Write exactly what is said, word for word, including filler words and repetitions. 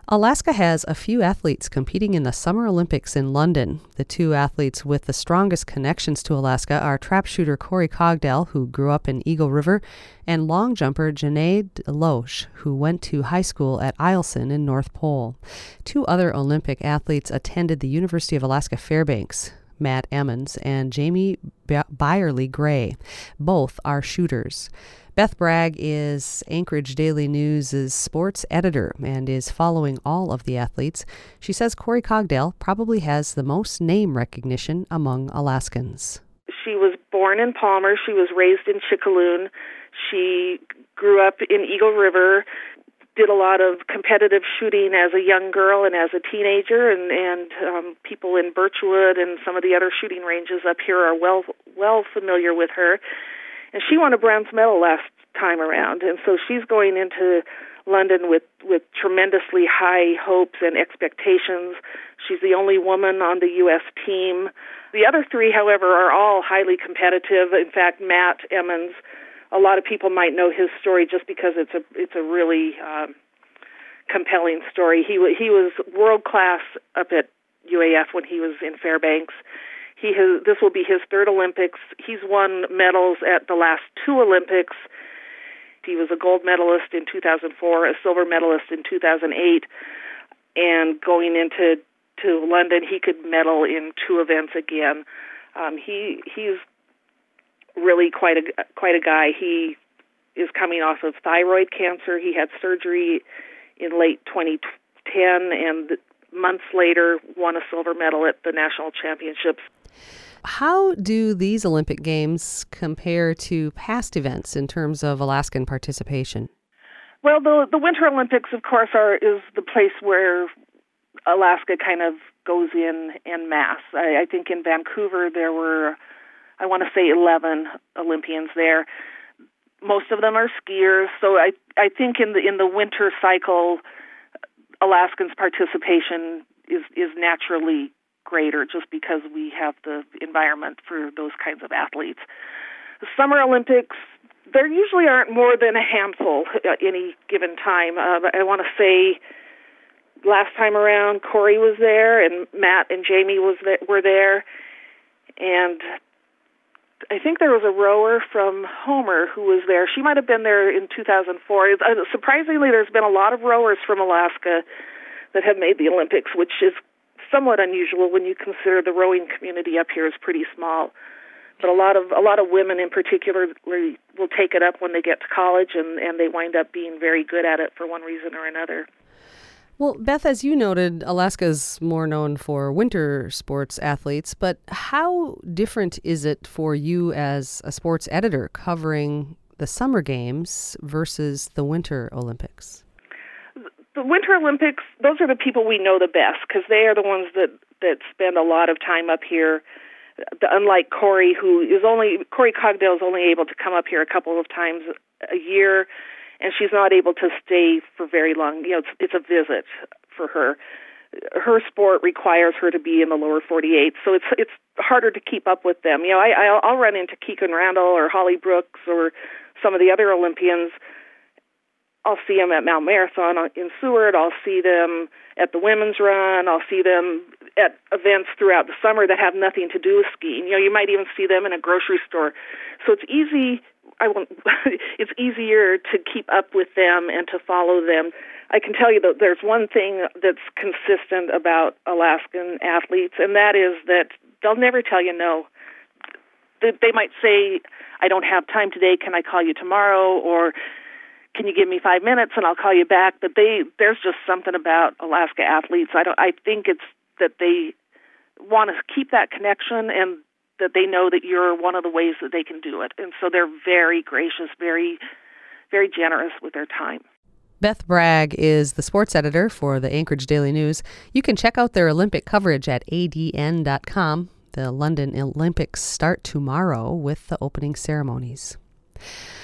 Alaska has a few athletes competing in the Summer Olympics in London. The two athletes with the strongest connections to Alaska are trap shooter Corey Cogdell, who grew up in Eagle River, and long jumper Janae Loesch, who went to high school at Eielson in North Pole. Two other Olympic athletes attended the University of Alaska Fairbanks, Matt Emmons and Jamie Byerly Gray. Both are shooters. Beth Bragg is Anchorage Daily News' sports editor and is following all of the athletes. She says Corey Cogdell probably has the most name recognition among Alaskans. She was born in Palmer. She was raised in Chickaloon. She grew up in Eagle River, did a lot of competitive shooting as a young girl and as a teenager, and, and um, people in Birchwood and some of the other shooting ranges up here are well well familiar with her. And she won a bronze medal last time around, and so she's going into London with, with tremendously high hopes and expectations. She's the only woman on the U S team. The other three, however, are all highly competitive. In fact, Matt Emmons, a lot of people might know his story just because it's a it's a really um, compelling story. He he was world class up at U A F when he was in Fairbanks. He has, this will be his third Olympics. He's won medals at the last two Olympics. He was a gold medalist in two thousand four, a silver medalist in two thousand eight, and going into to London, he could medal in two events again. Um, he he's really quite a quite a guy. He is coming off of thyroid cancer. He had surgery in late twenty ten, and months later won a silver medal at the national championships. How do these Olympic Games compare to past events in terms of Alaskan participation? Well, the the Winter Olympics, of course, are is the place where Alaska kind of goes in en masse. I, I think in Vancouver there were, I want to say, eleven Olympians there. Most of them are skiers, so I I think in the in the winter cycle, Alaskans' participation is is naturally greater just because we have the environment for those kinds of athletes. The Summer Olympics, there usually aren't more than a handful at any given time. Uh, I want to say last time around, Corey was there, and Matt and Jamie was there, were there, and I think there was a rower from Homer who was there. She might have been there in two thousand four. Uh, surprisingly, there's been a lot of rowers from Alaska that have made the Olympics, which is somewhat unusual when you consider the rowing community up here is pretty small. But a lot of a lot of women in particular will take it up when they get to college, and, and they wind up being very good at it for one reason or another. Well, Beth, as you noted, Alaska's more known for winter sports athletes, but how different is it for you as a sports editor covering the Summer Games versus the Winter Olympics? The Winter Olympics, those are the people we know the best because they are the ones that, that spend a lot of time up here. The, unlike Corey, who is only, Corey Cogdell is only able to come up here a couple of times a year, and she's not able to stay for very long. You know, it's, it's a visit for her. Her sport requires her to be in the lower forty-eight, so it's it's harder to keep up with them. You know, I, I'll run into Keegan Randall or Holly Brooks or some of the other Olympians. I'll see them at Mount Marathon in Seward. I'll see them at the women's run. I'll see them at events throughout the summer that have nothing to do with skiing. You know, you might even see them in a grocery store. So it's easy. I won't, it's easier to keep up with them and to follow them. I can tell you that there's one thing that's consistent about Alaskan athletes, and that is that they'll never tell you no. They might say, I don't have time today, can I call you tomorrow? Or can you give me five minutes and I'll call you back? But they there's just something about Alaska athletes. I don't I think it's that they want to keep that connection and that they know that you're one of the ways that they can do it. And so they're very gracious, very, very generous with their time. Beth Bragg is the sports editor for the Anchorage Daily News. You can check out their Olympic coverage at A D N dot com. The London Olympics start tomorrow with the opening ceremonies.